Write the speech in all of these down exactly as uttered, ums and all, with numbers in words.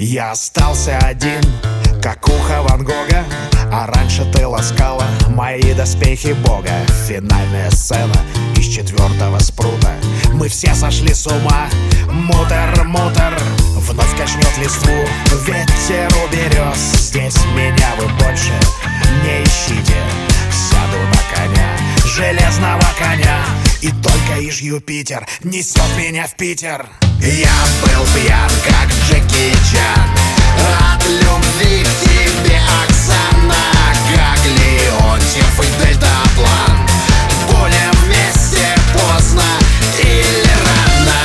Я остался один, как ухо Ван Гога, а раньше ты ласкала мои доспехи Бога. Финальная сцена из четвертого спрута. Мы все сошли с ума. Мутер, мутер вновь качнет листву. Ветер у берез. Здесь меня вы больше не ищите. Сяду на коня, железного коня, и только иж Юпитер несет меня в Питер. Я был пьян, как Джеки Чан, от любви к тебе, Оксана, как Леонтьев и дельтаплан. Будем вместе поздно или рано.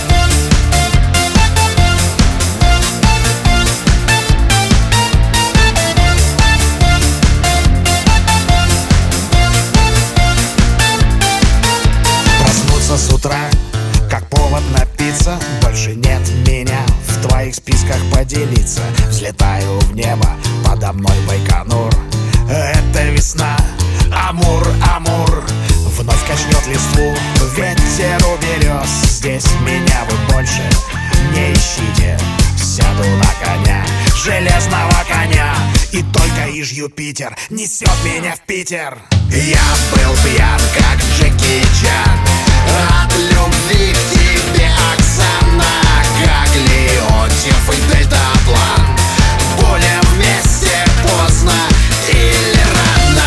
Проснуться с утра, как повод напиться. Больше нет меня в твоих списках поделиться. Взлетаю в небо, подо мной Байконур. Это весна, Амур, Амур вновь качнет листву. Ветер у берез. Здесь меня вы больше не ищите. Сяду на коня, железного коня, и только иж Юпитер несет меня в Питер. Я был пьян, как Джеки Чан, от любви к тебе, Оксана, как Леонтьев и дельтаплан. Будем вместе поздно или рано.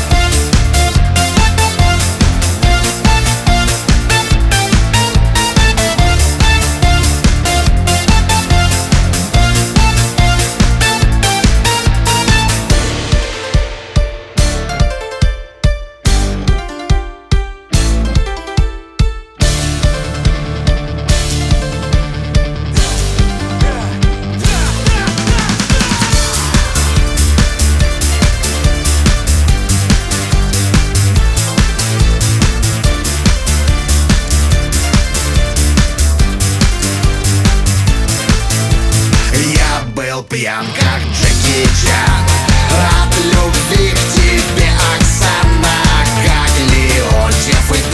Пьян, как Джеки Чан, от любви к тебе, Оксана, как Леонтьев и